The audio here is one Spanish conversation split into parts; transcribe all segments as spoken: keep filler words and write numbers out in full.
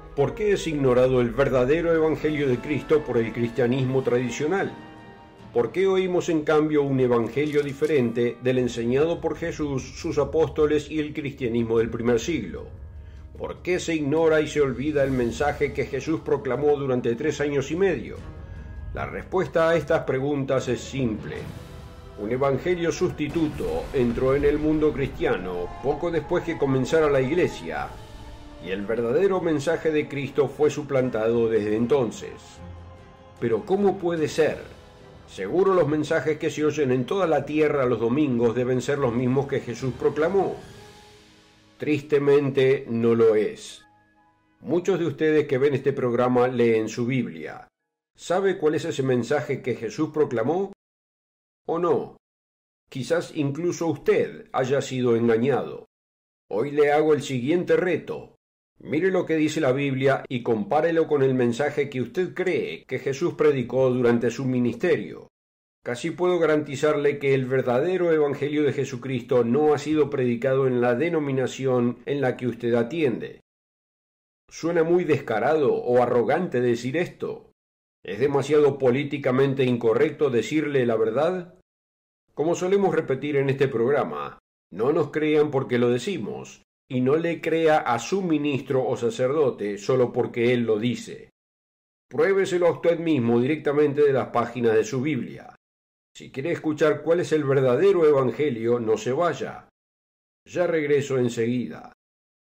¿Por qué es ignorado el verdadero evangelio de Cristo por el cristianismo tradicional? ¿Por qué oímos en cambio un evangelio diferente del enseñado por Jesús, sus apóstoles y el cristianismo del primer siglo? ¿Por qué se ignora y se olvida el mensaje que Jesús proclamó durante tres años y medio? La respuesta a estas preguntas es simple. Un evangelio sustituto entró en el mundo cristiano poco después que comenzara la Iglesia, y el verdadero mensaje de Cristo fue suplantado desde entonces. Pero ¿cómo puede ser? Seguro los mensajes que se oyen en toda la tierra los domingos deben ser los mismos que Jesús proclamó. Tristemente no lo es. Muchos de ustedes que ven este programa leen su Biblia. ¿Sabe cuál es ese mensaje que Jesús proclamó? ¿O no? Quizás incluso usted haya sido engañado. Hoy le hago el siguiente reto. Mire lo que dice la Biblia y compárelo con el mensaje que usted cree que Jesús predicó durante su ministerio. Casi puedo garantizarle que el verdadero evangelio de Jesucristo no ha sido predicado en la denominación en la que usted atiende. ¿Suena muy descarado o arrogante decir esto? ¿Es demasiado políticamente incorrecto decirle la verdad? Como solemos repetir en este programa, no nos crean porque lo decimos, y no le crea a su ministro o sacerdote solo porque él lo dice. Pruébeselo a usted mismo directamente de las páginas de su Biblia. Si quiere escuchar cuál es el verdadero evangelio, no se vaya. Ya regreso enseguida.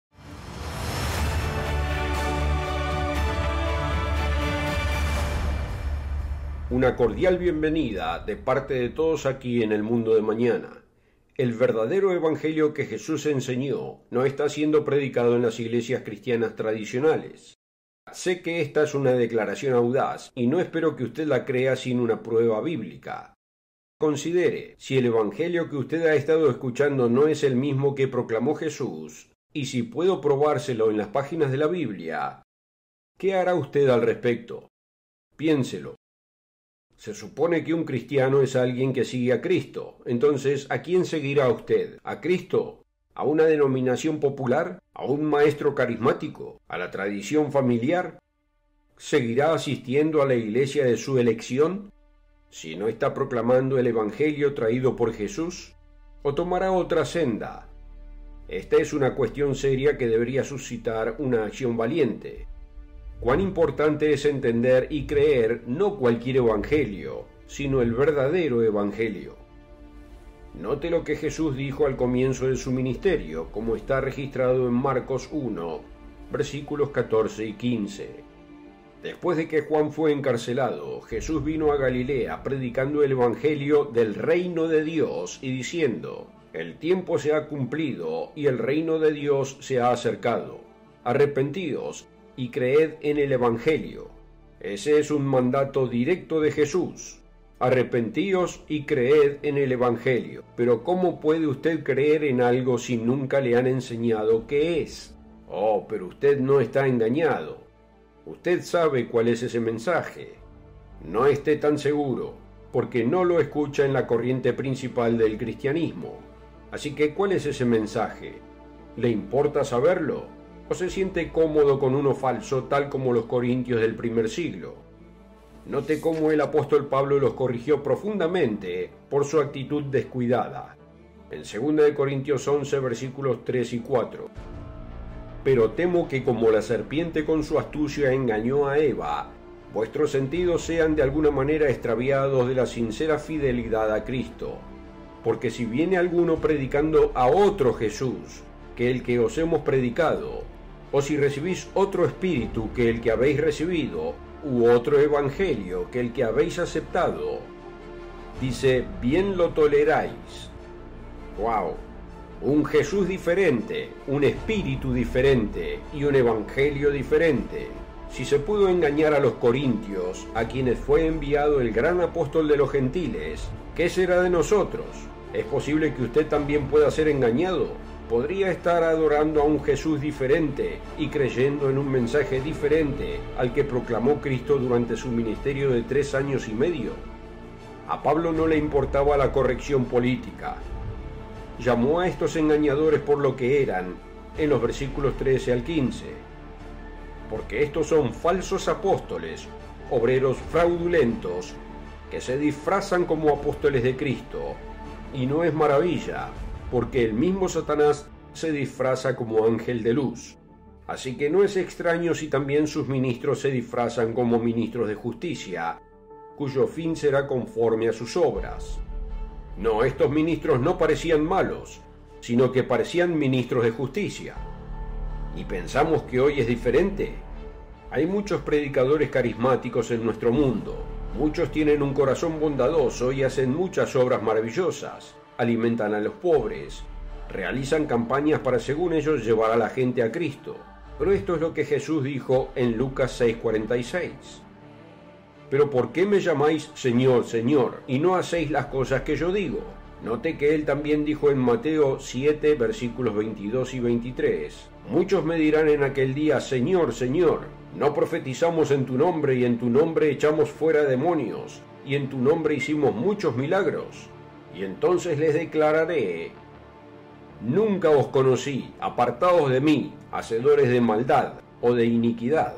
Una cordial bienvenida de parte de todos aquí en el mundo de mañana. El verdadero evangelio que Jesús enseñó no está siendo predicado en las iglesias cristianas tradicionales. Sé que esta es una declaración audaz y no espero que usted la crea sin una prueba bíblica. Considere, si el evangelio que usted ha estado escuchando no es el mismo que proclamó Jesús, y si puedo probárselo en las páginas de la Biblia, ¿qué hará usted al respecto? Piénselo. Se supone que un cristiano es alguien que sigue a Cristo. Entonces, ¿a quién seguirá usted? ¿A Cristo? ¿A una denominación popular? ¿A un maestro carismático? ¿A la tradición familiar? ¿Seguirá asistiendo a la iglesia de su elección si no está proclamando el evangelio traído por Jesús? ¿O tomará otra senda? Esta es una cuestión seria que debería suscitar una acción valiente. Cuán importante es entender y creer no cualquier evangelio, sino el verdadero evangelio. Note lo que Jesús dijo al comienzo de su ministerio, como está registrado en Marcos uno, versículos catorce y quince. Después de que Juan fue encarcelado, Jesús vino a Galilea predicando el evangelio del reino de Dios y diciendo: el tiempo se ha cumplido y el reino de Dios se ha acercado. Arrepentíos y creed en el evangelio. Ese es un mandato directo de Jesús. Arrepentíos y creed en el evangelio. Pero ¿cómo puede usted creer en algo si nunca le han enseñado qué es? Oh, pero usted no está engañado. Usted sabe cuál es ese mensaje. No esté tan seguro, porque no lo escucha en la corriente principal del cristianismo. Así que, ¿cuál es ese mensaje? ¿Le importa saberlo? ¿O se siente cómodo con uno falso tal como los corintios del primer siglo? Note cómo el apóstol Pablo los corrigió profundamente por su actitud descuidada. En segunda de Corintios once, versículos tres y cuatro. Pero temo que como la serpiente con su astucia engañó a Eva, vuestros sentidos sean de alguna manera extraviados de la sincera fidelidad a Cristo. Porque si viene alguno predicando a otro Jesús que el que os hemos predicado, o si recibís otro espíritu que el que habéis recibido, u otro evangelio que el que habéis aceptado, dice, bien lo toleráis. ¡Wow! Un Jesús diferente, un espíritu diferente y un evangelio diferente. Si se pudo engañar a los corintios, a quienes fue enviado el gran apóstol de los gentiles, ¿qué será de nosotros? ¿Es posible que usted también pueda ser engañado? ¿Podría estar adorando a un Jesús diferente y creyendo en un mensaje diferente al que proclamó Cristo durante su ministerio de tres años y medio? A Pablo no le importaba la corrección política. Llamó a estos engañadores por lo que eran en los versículos trece al quince. porque estos son falsos apóstoles, obreros fraudulentos, que se disfrazan como apóstoles de Cristo. Y no es maravilla, porque el mismo Satanás se disfraza como ángel de luz. Así que no es extraño si también sus ministros se disfrazan como ministros de justicia, cuyo fin será conforme a sus obras. No, estos ministros no parecían malos, sino que parecían ministros de justicia. ¿Y pensamos que hoy es diferente? Hay muchos predicadores carismáticos en nuestro mundo. Muchos tienen un corazón bondadoso y hacen muchas obras maravillosas. Alimentan a los pobres, realizan campañas para, según ellos, llevar a la gente a Cristo. Pero esto es lo que Jesús dijo en Lucas seis cuarenta y seis. «Pero ¿por qué me llamáis Señor, Señor, y no hacéis las cosas que yo digo?». Note que él también dijo en Mateo siete, versículos veintidós y veintitrés, «Muchos me dirán en aquel día, Señor, Señor, ¿no profetizamos en tu nombre y en tu nombre echamos fuera demonios y en tu nombre hicimos muchos milagros? Y entonces les declararé, nunca os conocí, apartados de mí, hacedores de maldad o de iniquidad».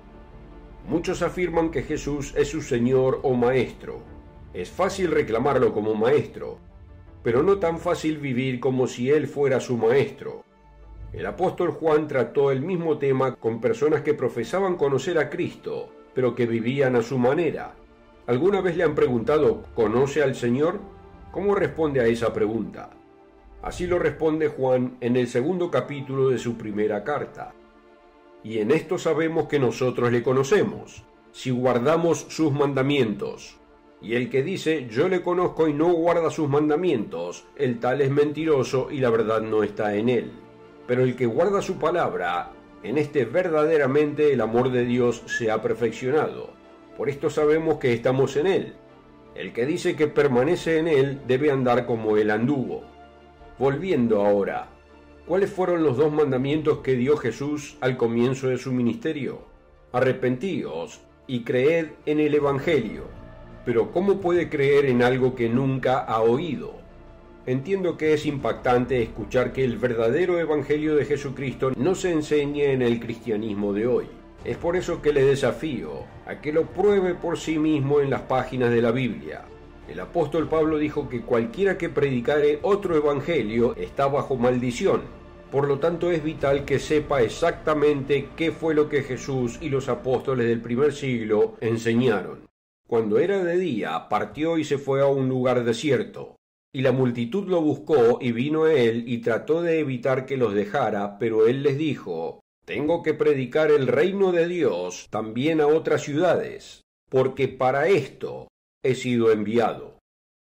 Muchos afirman que Jesús es su Señor o Maestro. Es fácil reclamarlo como Maestro, pero no tan fácil vivir como si Él fuera su Maestro. El apóstol Juan trató el mismo tema con personas que profesaban conocer a Cristo, pero que vivían a su manera. ¿Alguna vez le han preguntado, ¿conoce al Señor? ¿Cómo responde a esa pregunta? Así lo responde Juan en el segundo capítulo de su primera carta. Y en esto sabemos que nosotros le conocemos, si guardamos sus mandamientos. Y el que dice, yo le conozco y no guarda sus mandamientos, el tal es mentiroso y la verdad no está en él. Pero el que guarda su palabra, en este verdaderamente el amor de Dios se ha perfeccionado. Por esto sabemos que estamos en él. El que dice que permanece en él debe andar como él anduvo. Volviendo ahora, ¿cuáles fueron los dos mandamientos que dio Jesús al comienzo de su ministerio? Arrepentíos y creed en el Evangelio. Pero ¿cómo puede creer en algo que nunca ha oído? Entiendo que es impactante escuchar que el verdadero Evangelio de Jesucristo no se enseñe en el cristianismo de hoy. Es por eso que le desafío a que lo pruebe por sí mismo en las páginas de la Biblia. El apóstol Pablo dijo que cualquiera que predicare otro evangelio está bajo maldición. Por lo tanto, es vital que sepa exactamente qué fue lo que Jesús y los apóstoles del primer siglo enseñaron. Cuando era de día, partió y se fue a un lugar desierto. Y la multitud lo buscó y vino a él y trató de evitar que los dejara, pero él les dijo, «Tengo que predicar el reino de Dios también a otras ciudades, porque para esto he sido enviado».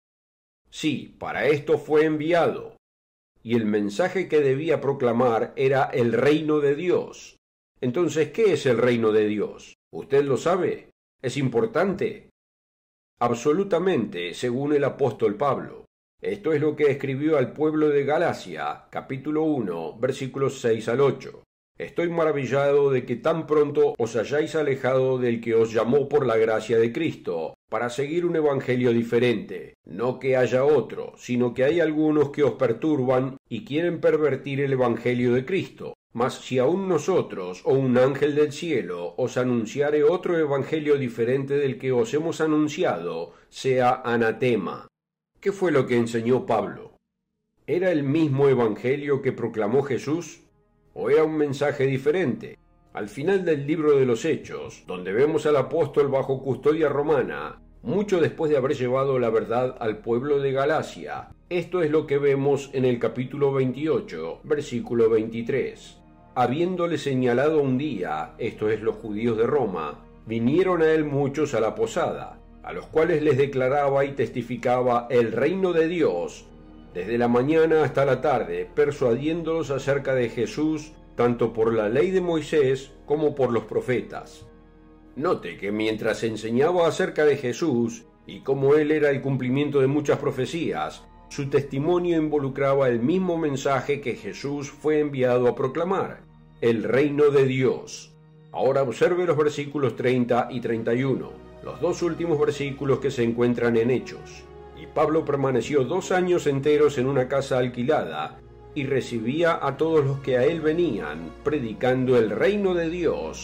Sí, para esto fue enviado. Y el mensaje que debía proclamar era el reino de Dios. Entonces, ¿qué es el reino de Dios? ¿Usted lo sabe? ¿Es importante? Absolutamente, según el apóstol Pablo. Esto es lo que escribió al pueblo de Galacia, capítulo uno, versículos seis al ocho. Estoy maravillado de que tan pronto os hayáis alejado del que os llamó por la gracia de Cristo, para seguir un evangelio diferente. No que haya otro, sino que hay algunos que os perturban y quieren pervertir el evangelio de Cristo. Mas si aún nosotros, o un ángel del cielo, os anunciare otro evangelio diferente del que os hemos anunciado, sea anatema. ¿Qué fue lo que enseñó Pablo? ¿Era el mismo evangelio que proclamó Jesús? ¿O era un mensaje diferente? Al final del libro de los Hechos, donde vemos al apóstol bajo custodia romana, mucho después de haber llevado la verdad al pueblo de Galacia, esto es lo que vemos en el capítulo veintiocho, versículo veintitrés. Habiéndole señalado un día, esto es los judíos de Roma, vinieron a él muchos a la posada, a los cuales les declaraba y testificaba el reino de Dios, desde la mañana hasta la tarde, persuadiéndolos acerca de Jesús, tanto por la ley de Moisés como por los profetas. Note que mientras enseñaba acerca de Jesús, y cómo él era el cumplimiento de muchas profecías, su testimonio involucraba el mismo mensaje que Jesús fue enviado a proclamar, el reino de Dios. Ahora observe los versículos treinta y treinta y uno, los dos últimos versículos que se encuentran en Hechos. Y Pablo permaneció dos años enteros en una casa alquilada, y recibía a todos los que a él venían, predicando el reino de Dios,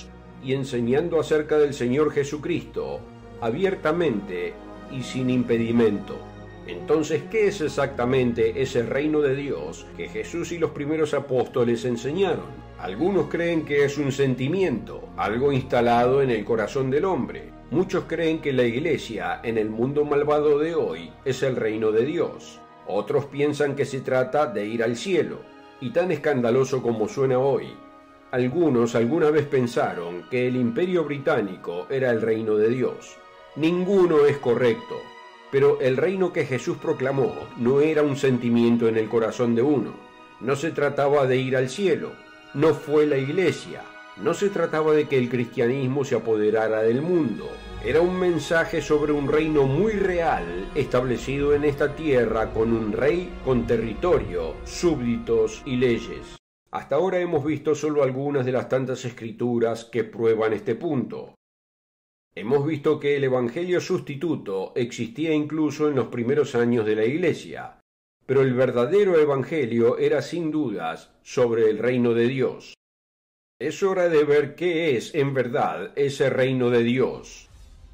y enseñando acerca del Señor Jesucristo, abiertamente y sin impedimento. Entonces, ¿qué es exactamente ese reino de Dios que Jesús y los primeros apóstoles enseñaron? Algunos creen que es un sentimiento, algo instalado en el corazón del hombre. Muchos creen que la iglesia, en el mundo malvado de hoy, es el reino de Dios. Otros piensan que se trata de ir al cielo. Y tan escandaloso como suena hoy, algunos alguna vez pensaron que el Imperio Británico era el reino de Dios. Ninguno es correcto. Pero el reino que Jesús proclamó no era un sentimiento en el corazón de uno. No se trataba de ir al cielo. No fue la iglesia. No se trataba de que el cristianismo se apoderara del mundo. Era un mensaje sobre un reino muy real establecido en esta tierra con un rey con territorio, súbditos y leyes. Hasta ahora hemos visto solo algunas de las tantas escrituras que prueban este punto. Hemos visto que el evangelio sustituto existía incluso en los primeros años de la iglesia, pero el verdadero evangelio era sin dudas sobre el reino de Dios. Es hora de ver qué es en verdad ese reino de Dios.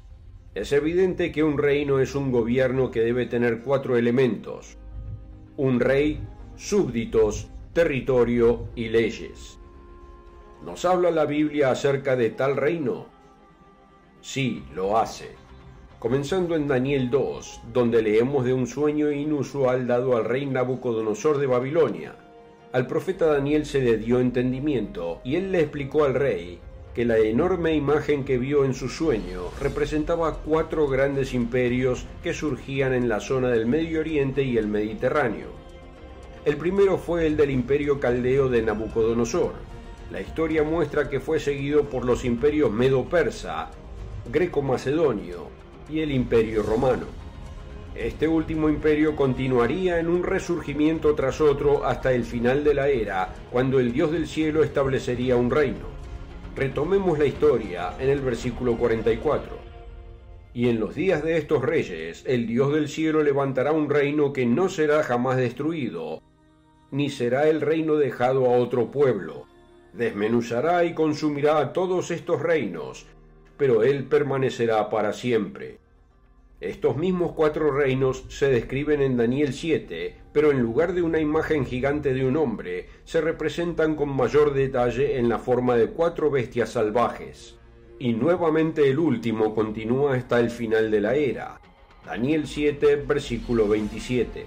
Es evidente que un reino es un gobierno que debe tener cuatro elementos: un rey, súbditos, territorio y leyes. ¿Nos habla la Biblia acerca de tal reino? Sí, lo hace. Comenzando en Daniel dos, donde leemos de un sueño inusual dado al rey Nabucodonosor de Babilonia. Al profeta Daniel se le dio entendimiento y él le explicó al rey que la enorme imagen que vio en su sueño representaba cuatro grandes imperios que surgían en la zona del Medio Oriente y el Mediterráneo. El primero fue el del imperio caldeo de Nabucodonosor. La historia muestra que fue seguido por los imperios medo-persa, greco-macedonio y el imperio romano. Este último imperio continuaría en un resurgimiento tras otro hasta el final de la era, cuando el Dios del cielo establecería un reino. Retomemos la historia en el versículo cuarenta y cuatro. Y en los días de estos reyes, el Dios del cielo levantará un reino que no será jamás destruido, ni será el reino dejado a otro pueblo. Desmenuzará y consumirá a todos estos reinos, pero él permanecerá para siempre. Estos mismos cuatro reinos se describen en Daniel siete, pero en lugar de una imagen gigante de un hombre, se representan con mayor detalle en la forma de cuatro bestias salvajes. Y nuevamente el último continúa hasta el final de la era. Daniel siete, versículo veintisiete.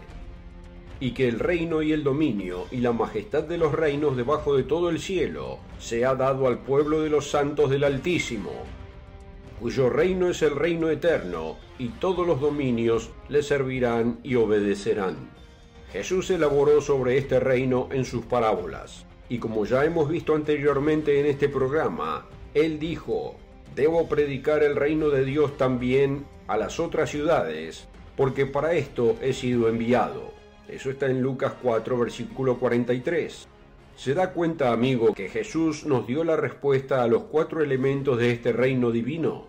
Y que el reino y el dominio y la majestad de los reinos debajo de todo el cielo sea dado al pueblo de los santos del Altísimo, cuyo reino es el reino eterno, y todos los dominios le servirán y obedecerán. Jesús elaboró sobre este reino en sus parábolas, y como ya hemos visto anteriormente en este programa, él dijo: debo predicar el reino de Dios también a las otras ciudades, porque para esto he sido enviado. Eso está en Lucas cuatro, versículo cuarenta y tres. ¿Se da cuenta, amigo, que Jesús nos dio la respuesta a los cuatro elementos de este reino divino?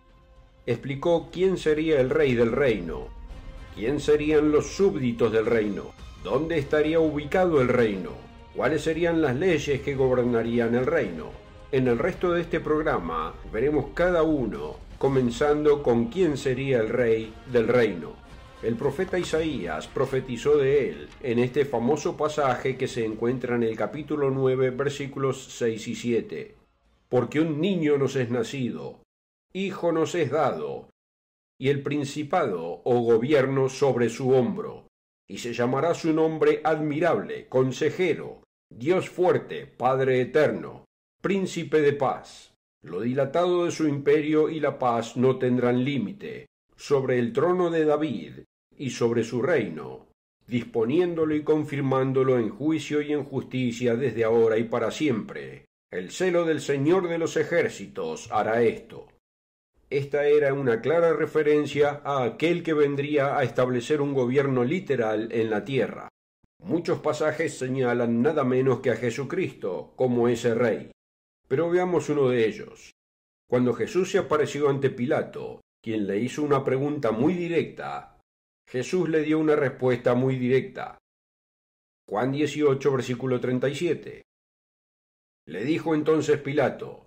Explicó quién sería el rey del reino, quién serían los súbditos del reino, dónde estaría ubicado el reino, cuáles serían las leyes que gobernarían el reino. En el resto de este programa veremos cada uno, comenzando con quién sería el rey del reino. El profeta Isaías profetizó de él en este famoso pasaje que se encuentra en el capítulo nueve, versículos seis y siete. Porque un niño nos es nacido, hijo nos es dado, y el principado o gobierno sobre su hombro, y se llamará su nombre admirable, consejero, Dios fuerte, Padre eterno, príncipe de paz. Lo dilatado de su imperio y la paz no tendrán límite, sobre el trono de David y sobre su reino, disponiéndolo y confirmándolo en juicio y en justicia desde ahora y para siempre. El celo del Señor de los ejércitos hará esto. Esta era una clara referencia a aquel que vendría a establecer un gobierno literal en la tierra. Muchos pasajes señalan nada menos que a Jesucristo como ese rey. Pero veamos uno de ellos. Cuando Jesús se apareció ante Pilato, quien le hizo una pregunta muy directa, Jesús le dio una respuesta muy directa. Juan dieciocho, versículo treinta y siete. Le dijo entonces Pilato: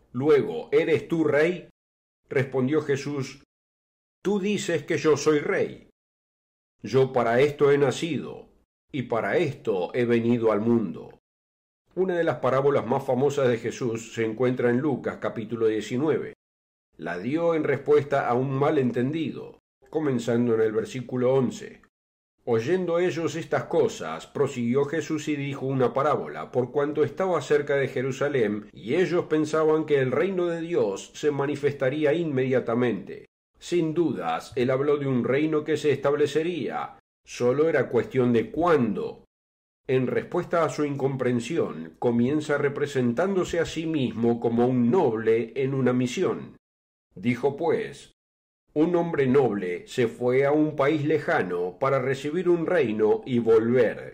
Luego, ¿eres tú rey? Respondió Jesús, tú dices que yo soy rey. Yo para esto he nacido, y para esto he venido al mundo. Una de las parábolas más famosas de Jesús se encuentra en Lucas capítulo diecinueve. La dio en respuesta a un malentendido, comenzando en el versículo once. Oyendo ellos estas cosas, prosiguió Jesús y dijo una parábola, por cuanto estaba cerca de Jerusalén, y ellos pensaban que el reino de Dios se manifestaría inmediatamente. Sin dudas, él habló de un reino que se establecería, solo era cuestión de cuándo. En respuesta a su incomprensión, comienza representándose a sí mismo como un noble en una misión. Dijo pues, un hombre noble se fue a un país lejano para recibir un reino y volver.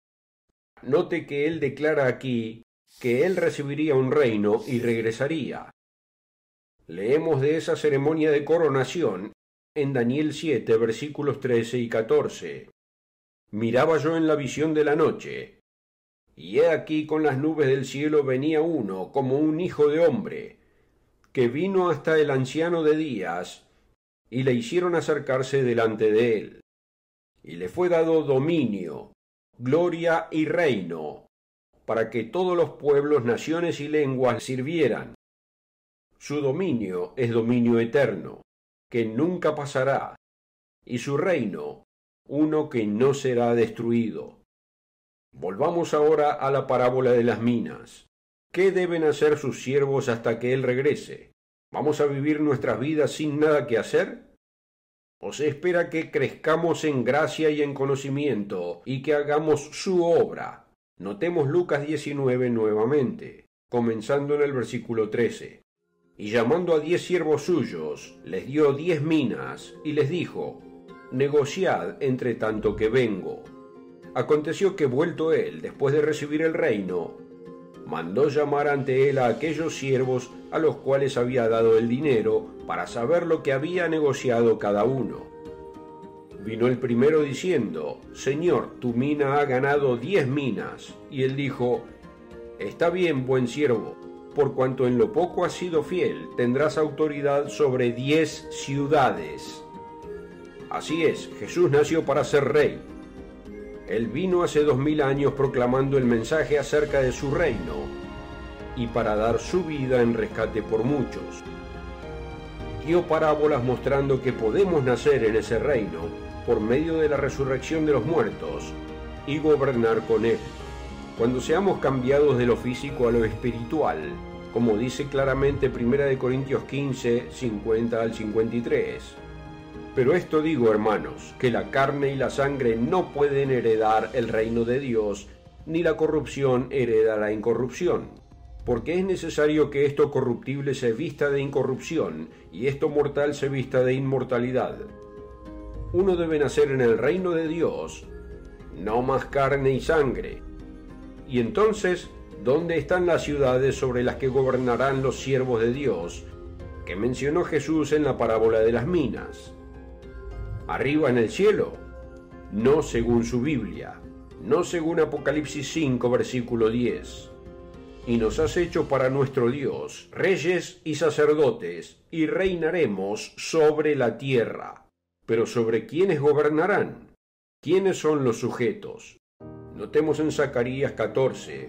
Note que él declara aquí que él recibiría un reino y regresaría. Leemos de esa ceremonia de coronación en Daniel siete, versículos trece y catorce. Miraba yo en la visión de la noche, y he aquí con las nubes del cielo venía uno como un hijo de hombre, que vino hasta el anciano de días, y le hicieron acercarse delante de él. Y le fue dado dominio, gloria y reino, para que todos los pueblos, naciones y lenguas sirvieran. Su dominio es dominio eterno, que nunca pasará, y su reino, uno que no será destruido. Volvamos ahora a la parábola de las minas. ¿Qué deben hacer sus siervos hasta que él regrese? ¿Vamos a vivir nuestras vidas sin nada que hacer? ¿O se espera que crezcamos en gracia y en conocimiento y que hagamos su obra? Notemos Lucas diecinueve nuevamente, comenzando en el versículo trece. Y llamando a diez siervos suyos, les dio diez minas, y les dijo, negociad entre tanto que vengo. Aconteció que vuelto él, después de recibir el reino, mandó llamar ante él a aquellos siervos a los cuales había dado el dinero, para saber lo que había negociado cada uno. Vino el primero diciendo, Señor, tu mina ha ganado diez minas. Y él dijo, está bien, buen siervo, por cuanto en lo poco has sido fiel, tendrás autoridad sobre diez ciudades. Así es, Jesús nació para ser rey. Él vino hace dos mil años proclamando el mensaje acerca de su reino y para dar su vida en rescate por muchos. Dio parábolas mostrando que podemos nacer en ese reino por medio de la resurrección de los muertos y gobernar con él. Cuando seamos cambiados de lo físico a lo espiritual, como dice claramente primera de Corintios quince, cincuenta al cincuenta y tres. Pero esto digo, hermanos, que la carne y la sangre no pueden heredar el reino de Dios, ni la corrupción hereda la incorrupción. Porque es necesario que esto corruptible se vista de incorrupción, y esto mortal se vista de inmortalidad. Uno debe nacer en el reino de Dios, no más carne y sangre. Y entonces, ¿dónde están las ciudades sobre las que gobernarán los siervos de Dios, que mencionó Jesús en la parábola de las minas? ¿Arriba en el cielo? No según su Biblia, no según Apocalipsis cinco, versículo diez. Y nos has hecho para nuestro Dios reyes y sacerdotes, y reinaremos sobre la tierra. Pero ¿sobre quiénes gobernarán? ¿Quiénes son los sujetos? Notemos en Zacarías catorce.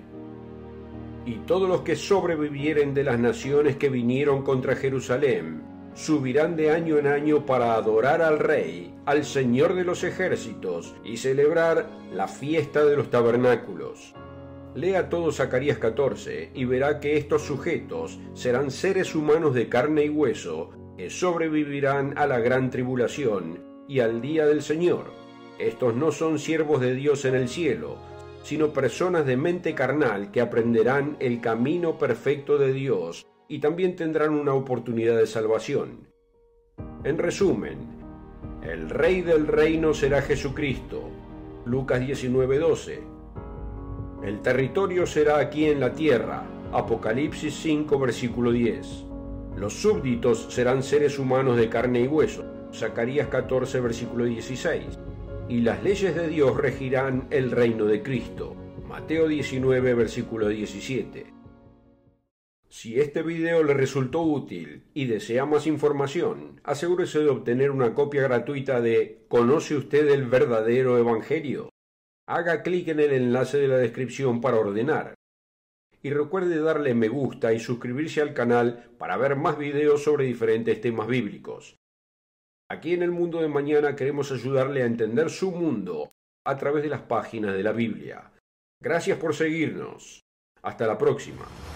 Y todos los que sobrevivieren de las naciones que vinieron contra Jerusalén, subirán de año en año para adorar al Rey, al Señor de los ejércitos, y celebrar la fiesta de los tabernáculos. Lea todo Zacarías catorce y verá que estos sujetos serán seres humanos de carne y hueso, que sobrevivirán a la gran tribulación y al día del Señor. Estos no son siervos de Dios en el cielo, sino personas de mente carnal que aprenderán el camino perfecto de Dios y también tendrán una oportunidad de salvación. En resumen, el Rey del reino será Jesucristo, Lucas diecinueve doce. El territorio será aquí en la tierra, Apocalipsis cinco, versículo diez. Los súbditos serán seres humanos de carne y hueso, Zacarías catorce, versículo dieciséis. Y las leyes de Dios regirán el reino de Cristo, Mateo diecinueve, versículo diecisiete. Si este video le resultó útil y desea más información, asegúrese de obtener una copia gratuita de ¿Conoce usted el verdadero evangelio? Haga clic en el enlace de la descripción para ordenar. Y recuerde darle me gusta y suscribirse al canal para ver más videos sobre diferentes temas bíblicos. Aquí en el Mundo de Mañana queremos ayudarle a entender su mundo a través de las páginas de la Biblia. Gracias por seguirnos. Hasta la próxima.